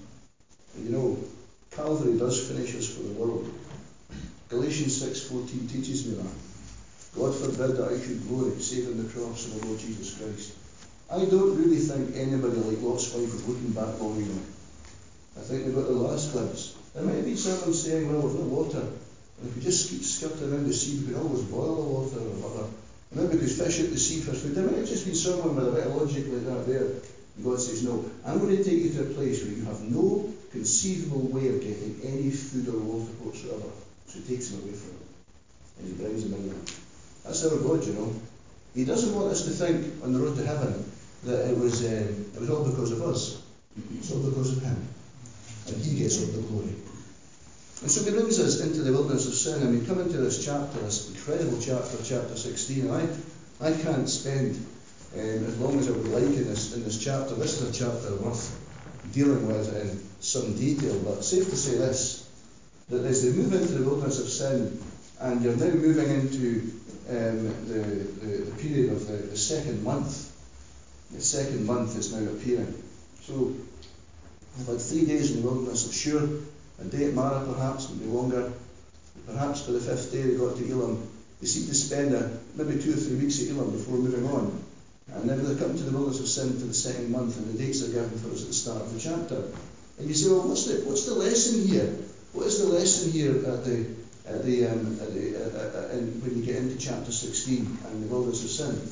And you know, Calvary does finish us for the world. Galatians six fourteen teaches me that. God forbid that I should glory save in the cross of the Lord Jesus Christ. I don't really think anybody like Lot's wife was looking back long enough. I think they got the last glimpse. There might have been someone saying, well, we've no water. And if we just keep skirting around the sea, we can always boil the water or whatever. And maybe we could fish out the sea for food. There might have just been someone with a bit of logic like that there. And God says, no, I'm going to take you to a place where you have no conceivable way of getting any food or water whatsoever. So he takes them away from it. And he brings them in there. That's our God, you know. He doesn't want us to think on the road to heaven that it was um, it was all because of us. It's all because of him. And he gets all the glory. And so he brings us into the wilderness of sin, and we come into this chapter, this incredible chapter, chapter sixteen. And I, I can't spend um, as long as I would like in this in this chapter. This is a chapter worth dealing with in some detail, but safe to say this, that as they move into the wilderness of sin, and you're now moving into um, the, the, the period of the, the second month. The second month is now appearing. So they've had three days in the wilderness of Shur, a day at Marah perhaps, maybe longer. Perhaps by the fifth day they got to Elim. They seem to spend a, maybe two or three weeks at Elim before moving on. And then they come to the wilderness of sin for the second month, and the dates are given for us at the start of the chapter. And you say, well, what's the what's the lesson here? What is the lesson here at the at the, um, at the uh, uh, in, when you get into chapter sixteen and the wilderness of sin?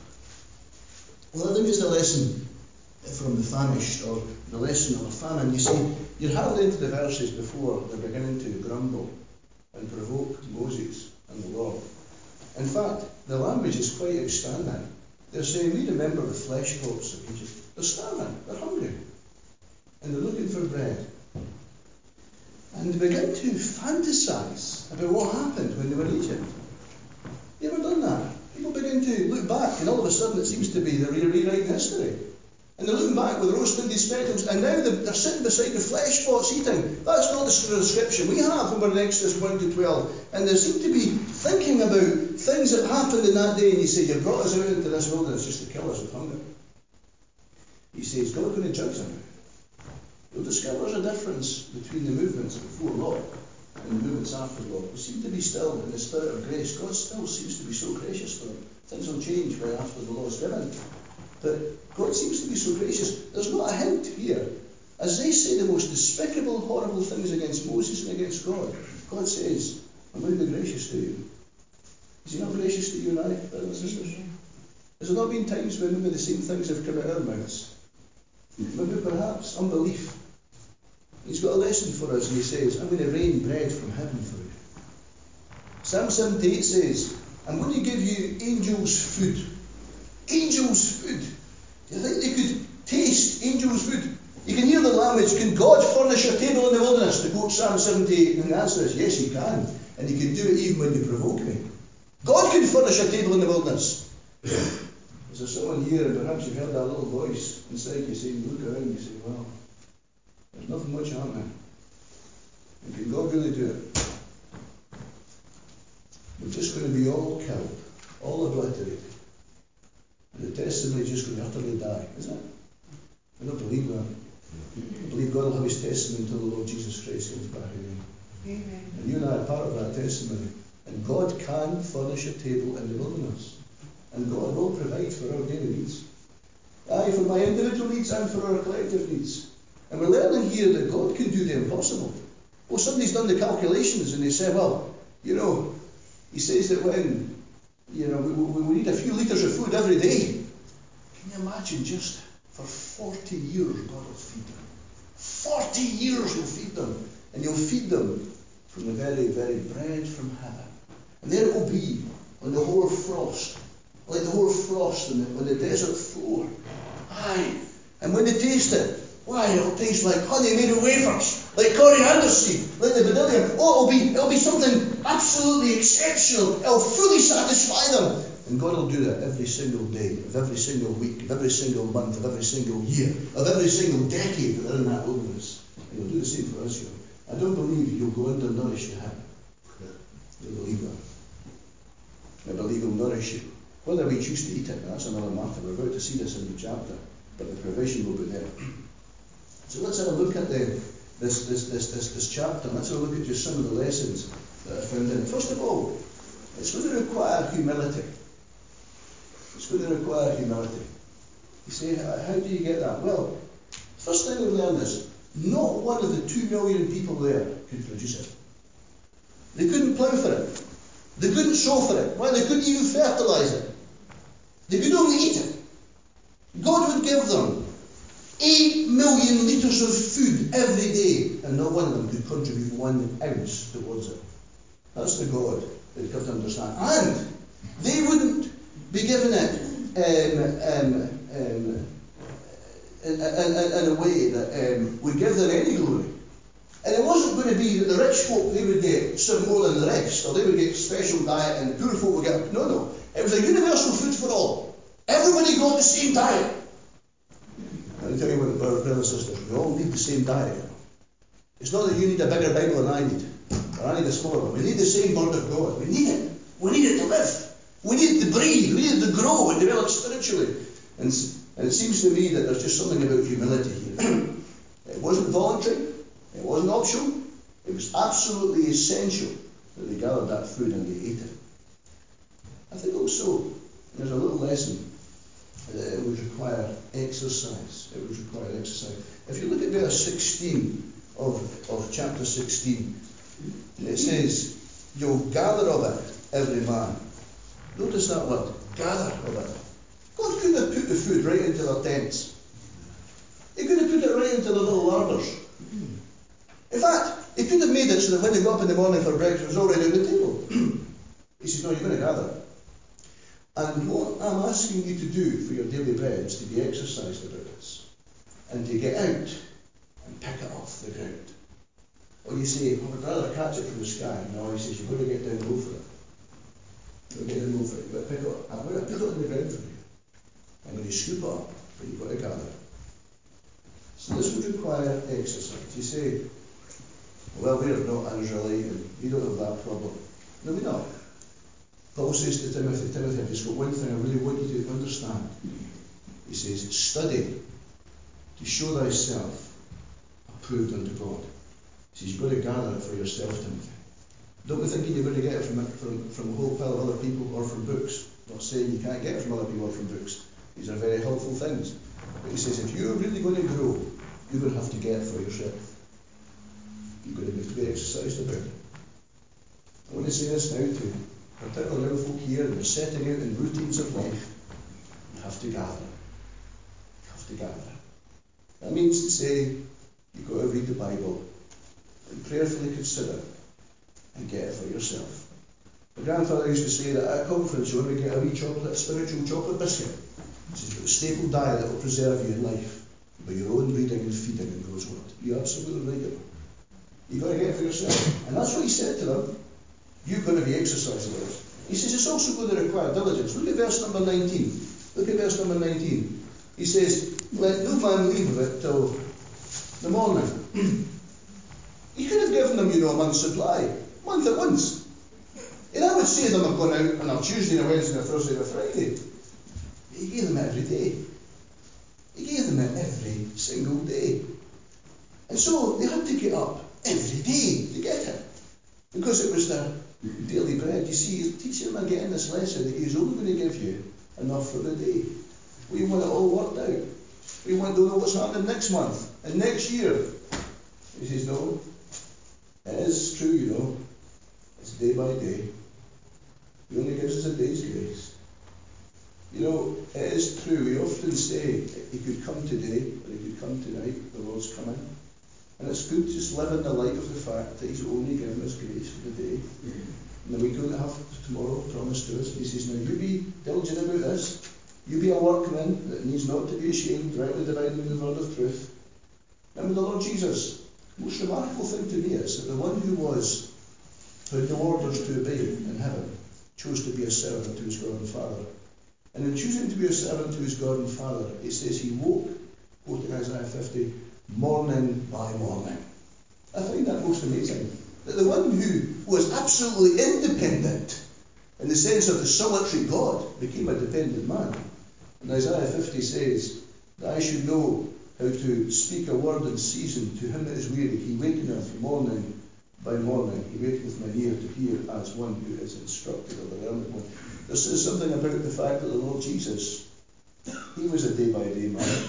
Well, I think it's the lesson from the famished, or the lesson of a famine. You see, you're hardly into the verses before they're beginning to grumble and provoke Moses and the law. In fact, the language is quite outstanding. They're saying, we remember the flesh pots of Egypt. They're starving, they're hungry, and they're looking for bread. And they begin to fantasize about what happened when they were in Egypt. You ever done that? People begin to look back, and all of a sudden it seems to be they're rewriting history. And they're looking back with rose-tinted spectacles, and now they're, they're sitting beside the flesh pots eating. That's not the description we have when we're in Exodus one to twelve. And they seem to be thinking about things that happened in that day, and you say, you brought us out into this wilderness just to kill us with hunger. He says, God's going to judge them. You'll discover there's a difference between the movements before law and the movements after law. We seem to be still in the spirit of grace. God still seems to be so gracious for them. Things will change right after the law is given. But God seems to be so gracious. There's not a hint here. As they say the most despicable, horrible things against Moses and against God, God says, I'm going to be gracious to you. Is he not gracious to you and I, brothers and sisters? Has there not been times when maybe the same things have come out of our mouths? Maybe perhaps unbelief. He's got a lesson for us, and he says, I'm going to rain bread from heaven for you. Psalm seventy-eight says, I'm going to give you angels' food. Angels' food. Do you think they could taste angels' food? You can hear the language, can God furnish a table in the wilderness? To quote Psalm seventy-eight, and the answer is yes, he can. And he can do it even when you provoke me. God can furnish a table in the wilderness. Is there someone here, and perhaps you've heard that little voice inside you saying, look around, you say, well, there's nothing much happening. And can God really do it? We're just going to be all killed, all obliterated. And the testimony is just going to utterly die, isn't it? I don't believe that. I believe God will have his testimony until the Lord Jesus Christ comes back again. Amen. And you and I are part of that testimony. And God can furnish a table in the wilderness. And God will provide for our daily needs. Aye, for my individual needs and for our collective needs. And we're learning here that God can do the impossible. Well, somebody's done the calculations and they say, well, you know, he says that when, you know, we, we, we need a few litres of food every day. Can you imagine just for forty years God will feed them? forty years he'll feed them. And he'll feed them from the very, very bread from heaven. And there it will be on the hoar frost, like the hoar frost on the, on the desert floor. Aye. And when they taste it, why, it'll taste like honey made of wafers, like coriander seed, like the bdellium. Oh, it'll be, it'll be something absolutely exceptional. It'll fully satisfy them. And God will do that every single day, of every single week, of every single month, of every single year, of every single decade that they're in that wilderness. And he'll do the same for us, you know. I don't believe you'll go undernourished to heaven. I don't believe that. I believe he'll nourish you. Whether we choose to eat it, that's another matter. We're about to see this in the chapter. But the provision will be there. So let's have a look at the, this, this, this, this, this chapter. Let's have a look at just some of the lessons that are found in it. First of all, it's going to require humility. It's going to require humility. You say, how do you get that? Well, first thing we've learned is, not one of the two million people there could produce it. They couldn't plough for it. They couldn't sow for it. Why? They couldn't even fertilise it. They could only eat it. God would give them eight million litres of food every day, and not one of them could contribute one ounce towards it. That's the God they'd come to understand. And they wouldn't be given it um, um, um, in, in, in a way that um, would give them any glory. And it wasn't going to be that the rich folk, they would get some more than the rest, or they would get special diet, and the poor folk would get... No, no. It was a universal food for all. Everybody got the same diet. I'll tell you what, brothers and sisters, we all need the same diet. You know. It's not that you need a bigger Bible than I need, or I need a smaller one. We need the same Word of God. We need it. We need it to live. We need it to breathe. We need it to grow and develop spiritually. And, and it seems to me that there's just something about humility here. It wasn't voluntary. It wasn't optional. It was absolutely essential that they gathered that food and they ate it. I think also there's a little lesson. Uh, it would require exercise. It would require exercise. If you look at verse sixteen of, of chapter sixteen, it says, you'll gather of it, every man. Notice that word, gather of it. God could have put the food right into their tents. He could have put it right into their little larders. In fact, he could have made it so that when they got up in the morning for breakfast, it was already on the table. He says, no, you're going to gather it. And what I'm asking you to do for your daily bread is to be exercised about this. And to get out and pick it off the ground. Or you say, oh, I'd rather catch it from the sky. No, he says, you've got to get down and go for it. You've got to get down and go for it. You've got to pick it up. I'm going to put it on the ground for you. I'm going to scoop it up, but you've got to gather it. So this would require exercise. You say, well, we're not Israelite and we don't have that problem. No, we don't. Paul says to Timothy, Timothy, I've just got one thing I really want you to understand. He says, study to show thyself approved unto God. He says, you've got to gather it for yourself, Timothy. Don't be thinking you're going to get it from, from, from a whole pile of other people or from books. I'm not saying you can't get it from other people or from books. These are very helpful things. But he says, if you're really going to grow, you're going to have to get it for yourself. You're going to have to be exercised about it. I want to say this now to particularly young folk here, and they're setting out in routines of life. You have to gather it. You have to gather it. That means to say, you've got to read the Bible and prayerfully consider and get it for yourself. My grandfather used to say that at a conference you want to get a wee chocolate, a spiritual chocolate biscuit. It's a staple diet that will preserve you in life by your own reading and feeding in God's Word. You're absolutely right about it. You've got to get it for yourself. And that's what he said to them. You've got to be exercising this. He says it's also going to require diligence. Look at verse number nineteen. Look at verse number nineteen. He says, let no man leave of it till the morning. He could have given them, you know, a month's supply. A month at once. And I would say to them, I've gone out on a Tuesday, a Wednesday, a Thursday, and a Friday. He gave them it every day. He gave them it every single day. And so they had to get up every day to get it. Because it was their daily bread. You see, he's teaching them again this lesson that he's only going to give you enough for the day. We want it all worked out. We want to know what's happening next month and next year. He says, no, it is true, you know. It's day by day. He only gives us a day's grace. You know, it is true. We often say he could come today or he could come tonight. The Lord's coming. And it's good to just live in the light of the fact that he's only given us grace for the day. Mm-hmm. And we're going to have tomorrow promised to us. He says, now you be diligent about this. You be a workman that needs not to be ashamed, rightly dividing the word of truth. Remember the Lord Jesus. The most remarkable thing to me is that the one who was, who had no orders to obey in heaven, chose to be a servant to his God and Father. And in choosing to be a servant to his God and Father, it says he woke, quoting Isaiah fifty, morning by morning. I find that most amazing. That the one who was absolutely independent, in the sense of the solitary God, became a dependent man. And Isaiah fifty says that I should know how to speak a word in season to him that is weary. He wakeneth morning by morning. He wakeneth my ear to hear as one who is instructed of the learned one. There says something about the fact that the Lord Jesus, he was a day by day man.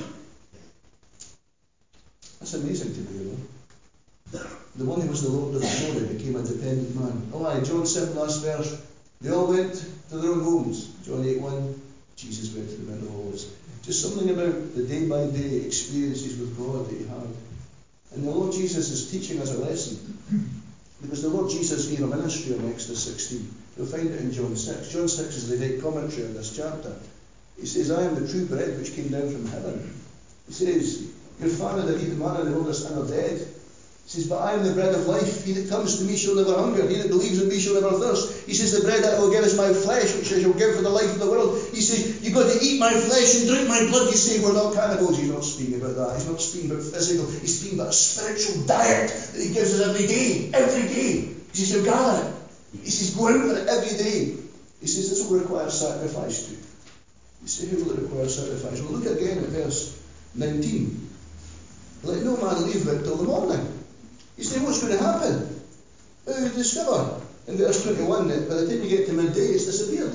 That's amazing to me, you know. The one who was the Lord of glory became a dependent man. Oh aye, John seven, last verse. They all went to their own homes. John eight one, Jesus went to the Mount of Olives. Just something about the day by day experiences with God that he had. And the Lord Jesus is teaching us a lesson. Because the Lord Jesus gave a ministry on Exodus sixteen. You'll find it in John six. John six is the great commentary on this chapter. He says, I am the true bread which came down from heaven. He says, your father did eat the manna in the wilderness and are dead. He says, but I am the bread of life. He that comes to me shall never hunger. He that believes in me shall never thirst. He says, the bread that I will give is my flesh, which I shall give for the life of the world. He says, you've got to eat my flesh and drink my blood. You say, we're not cannibals. He's not speaking about that. He's not speaking about physical. He's speaking about a spiritual diet that he gives us every day. Every day. He says, you gather it. He says, go out for it every day. He says, this will require sacrifice too. You say, how will it require sacrifice? Well, look again at verse nineteen. Let no man leave it till the morning. You say, what's going to happen? Well, you discover in verse twenty-one that by the time you get to midday, it's disappeared.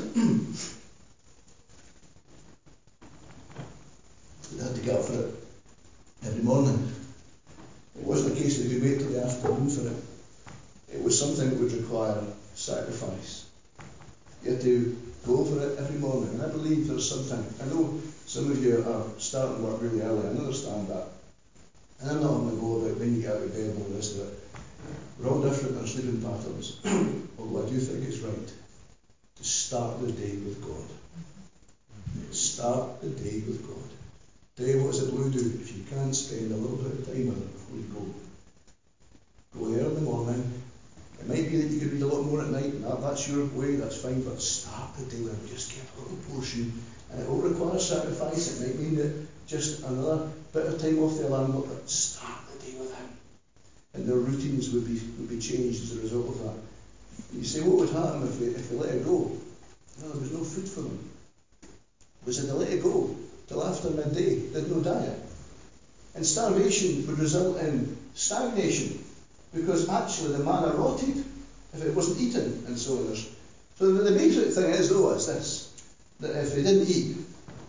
They had to get up for it every morning. It wasn't a case that they could wait till the afternoon for it. It was something that would require sacrifice. You had to go for it every morning. And I believe there's something. I know some of you are starting work really early. I understand that. And I'm not going to go about when you get out of bed and all the rest of it. We're all different in our sleeping patterns. Although I do think it's right to start the day with God. Start the day with God. Tell you what does a blue do? If you can't spend a little bit of time with it before you go, go in the morning. It might be that you could read a lot more at night, and that, that's your way, that's fine, but start the day with just give a little portion. And it will require sacrifice. It might mean that just another bit of time off the alarm clock, but start the day with him. And their routines would be would be changed as a result of that. You say, what would happen if they, if they let it go? No, there was no food for them. It was if they let it go till after midday, they had no diet. And starvation would result in stagnation, because actually the manna rotted if it wasn't eaten, and so on. So the basic thing is, though, is this, that if they didn't eat,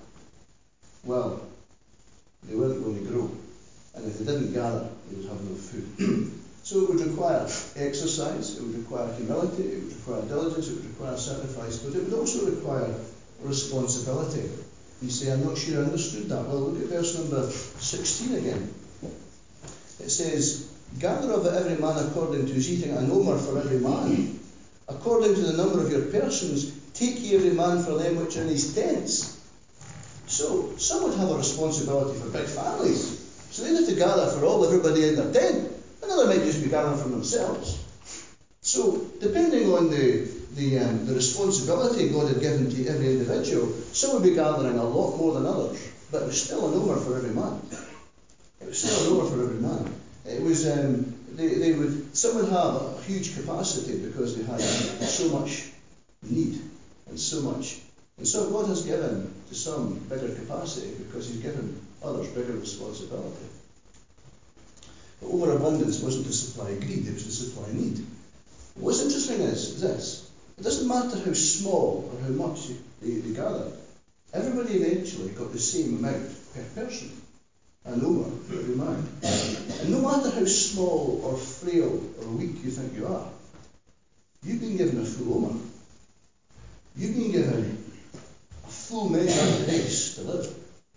well, they weren't going to grow. And if they didn't gather, they would have no food. So it would require exercise, it would require humility, it would require diligence, it would require sacrifice, but it would also require responsibility. You say, I'm not sure I understood that. Well, look at verse number sixteen again. It says, gather of it every man according to his eating, an omer for every man. According to the number of your persons, take ye every man for them which are in his tents. So, some would have a responsibility for big families. So they'd have to gather for all, everybody in their tent. Another might just be gathering for themselves. So, depending on the the, um, the responsibility God had given to every individual, some would be gathering a lot more than others, but it was still an omer for every man. It was still an omer for every man. It was um, they, they would some would have a huge capacity because they had so much need and so much. And so God has given to some bigger capacity because He's given others bigger responsibility. But overabundance wasn't to supply greed, it was to supply need. What's interesting is this. It doesn't matter how small or how much they, they gathered. Everybody eventually got the same amount per person. An omer for every man. And no matter how small or frail or weak you think you are, you've been given a full omer. You've been given a full measure of grace to live.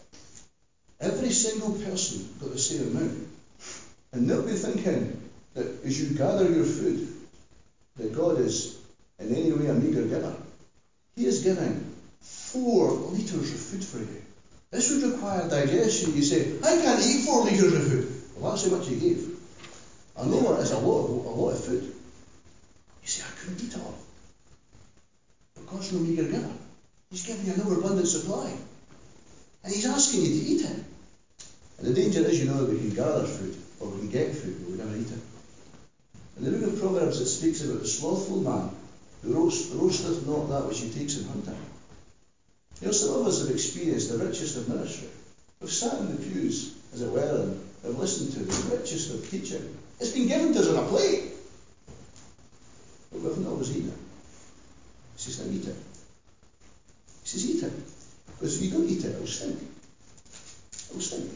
Every single person got the same amount. And they'll be thinking that as you gather your food, that God is in any way a meagre giver. He is giving four litres of food for you. This would require digestion. You say, I can't eat four litres of food. Well, that's how much He gave. I know it is a lot of, a lot of food. You say, I couldn't eat all. But God's no meagre giver. He's giving you an overabundant supply. And He's asking you to eat it. And the danger is, you know, that we can gather food, or we can get food, but we never eat it. In the book of Proverbs, it speaks about the slothful man who roast, roasteth not that which he takes in hunting. You know, some of us have experienced the richest of ministry. We've sat in the pews, as it were, and have listened to the richest of teaching. It's been given to us on a plate. But we haven't always eaten it. He says, now eat it. He says, eat it. Because if you don't eat it, it'll stink. It'll stink.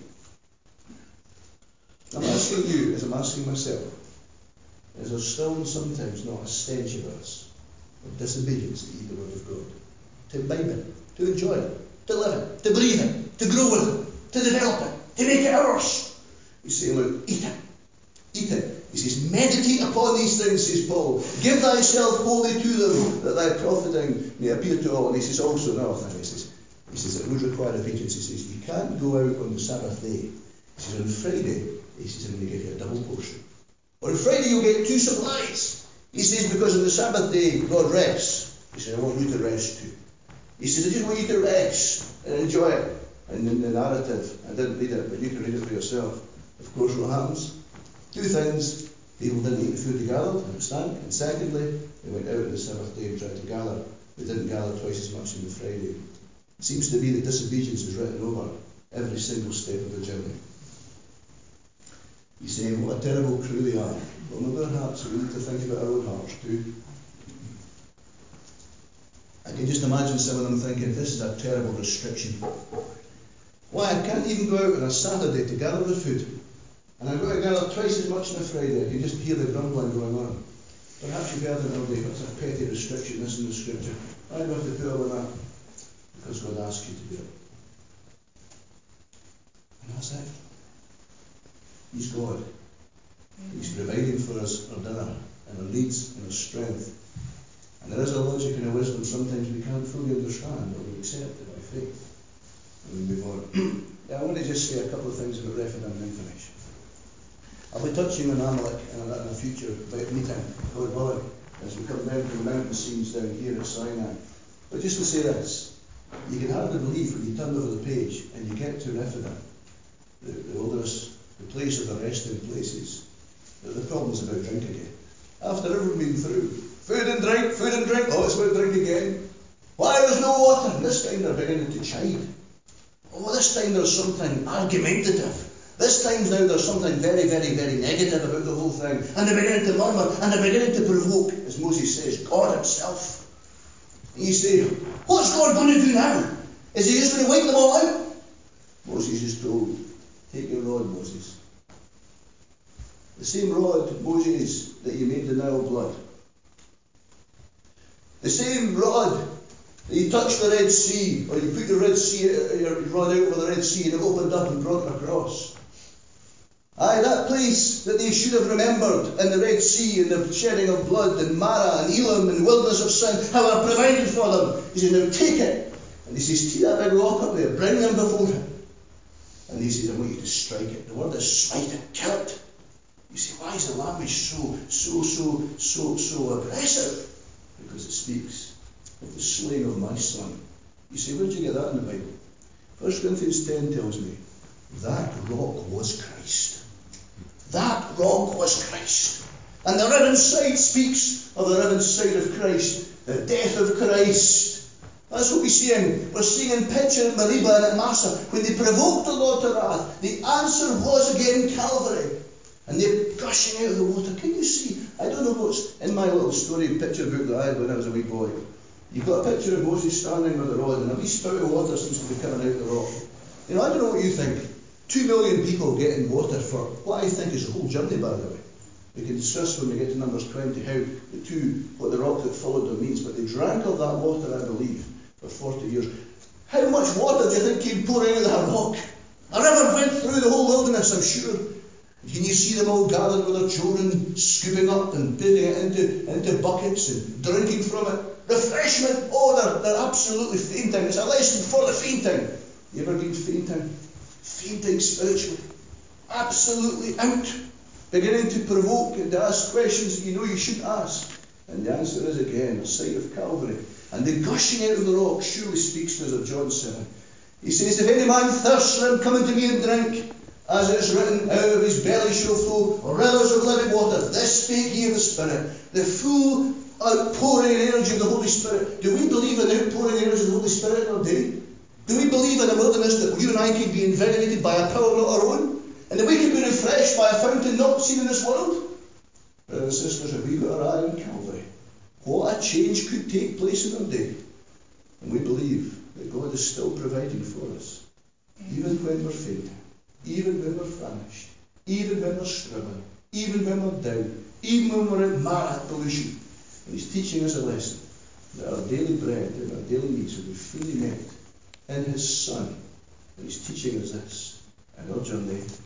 I'm asking you, as I'm asking myself, is there still sometimes not a stench of us of disobedience to eat the Word of God? To imbibe it, to enjoy it, to live it, to breathe it, to grow with it, to develop it, to make it ours. You say, look, eat it. Eat it. He says, meditate upon these things, says Paul. Give thyself wholly to them, that thy profiting may appear to all. And he says also another thing. He says, he says it would require obedience. He says, you can't go out on the Sabbath day. He says, on Friday, he says, I'm going to give you a double portion. On Friday, you'll get two supplies. He says, because on the Sabbath day, God rests. He says, I want you to rest too. He says, I just want you to rest and enjoy it. And in the narrative, I didn't read it, but you can read it for yourself. Of course, what happens? Two things. People didn't eat the food they gathered, and it stank. And secondly, they went out on the Sabbath day and tried to gather. They didn't gather twice as much on the Friday. It seems to be that disobedience is written over every single step of the journey. You say, what a terrible crew they are. Well, in our hearts, we need to think about our own hearts too. I can just imagine some of them thinking, this is a terrible restriction. Why, I can't even go out on a Saturday to gather the food. And I've got to gather twice as much on a Friday. I can just hear the grumbling going on. Perhaps you've heard it all day. That's a petty restriction, this in the scripture. I don't have to put up with that. Because God asks you to do it. And that's it. He's God. He's providing for us our dinner and our needs and our strength. And there is a logic and a wisdom sometimes we can't fully understand, but we accept it by faith. And we move on. Yeah, I want to just say a couple of things about referendum and then finish. I'll be touching on Amalek in a, in a future meeting, God willing, as we come down to the mountain scenes down here at Sinai. But just to say this, you can hardly believe when you turn over the page and you get to Rephidim, the, the wilderness, the place of the resting places, that the problem's about drink again. After everyone been through, food and drink, food and drink, oh, it's about drink again. Why, there's no water? And this time they're beginning to chide. Oh, this time there's something argumentative. This time now there's something very, very, very negative about the whole thing. And they're beginning to murmur, and they're beginning to provoke, as Moses says, God himself. And you say, what's God going to do now? Is he just going to wake them all out? Moses is told, take your rod, Moses. The same rod, Moses, that you made the Nile blood. The same rod that you touched the Red Sea, or you put the Red Sea, your rod out over the Red Sea and it opened up and brought it across. Aye, that place that they should have remembered in the Red Sea and the shedding of blood and Marah and Elam and the wilderness of sin, how I provided for them. He says, now take it. And he says, take that big rock up there, bring them before him. And he says, I want you to strike it. The word is smite it, kill it. You say, why is the language so, so, so, so, so aggressive? Because it speaks of the slaying of my son. You say, where did you get that in the Bible? First Corinthians ten tells me, that rock was Christ. That rock was Christ. And the riven side speaks of the riven side of Christ, the death of Christ. That's what we're seeing. We're seeing in picture at Meribah and at Massah, when they provoked the Lord to wrath, the answer was again Calvary. And they're gushing out of the water. Can you see? I don't know what's in my little story picture book that I had when I was a wee boy. You've got a picture of Moses standing with a rod, and a wee spout of water seems to be coming out of the rock. You know, I don't know what you think. Two million people getting water for what I think is the whole journey, by the way. We can discuss when we get to Numbers twenty how the two, what the rock that followed them means. But they drank of that water, I believe, for forty years. How much water do you think came pouring out of that rock? A river went through the whole wilderness, I'm sure. Can you see them all gathered with their children, scooping up and putting it into, into buckets and drinking from it? Refreshment! Oh, they're, they're absolutely fainting. It's a lesson for the fainting. You ever been fainting? Fainting spiritually. Absolutely out. Beginning to provoke and to ask questions that you know you shouldn't ask. And the answer is again, the sight of Calvary. And the gushing out of the rock surely speaks to us of John seven. He says, if any man thirsts, let him come unto me and drink. As it is written, out of his belly shall flow rivers of living water. This spake he of the Spirit. The full outpouring energy of the Holy Spirit. Do we believe in the outpouring energy of the Holy Spirit in our day? Do we believe in a wilderness that you and I can be invigorated by a power not our own? And that we can be refreshed by a fountain not seen in this world? Brothers and sisters, if we got our eye on Calvary, what a change could take place in our day. And we believe that God is still providing for us, even when we're fainting, even when we're famished, even when we're struggling, even when we're down, even when we're at Marah pollution. And he's teaching us a lesson that our daily bread and our daily needs will be fully met in his Son. And he's teaching us this. And our journey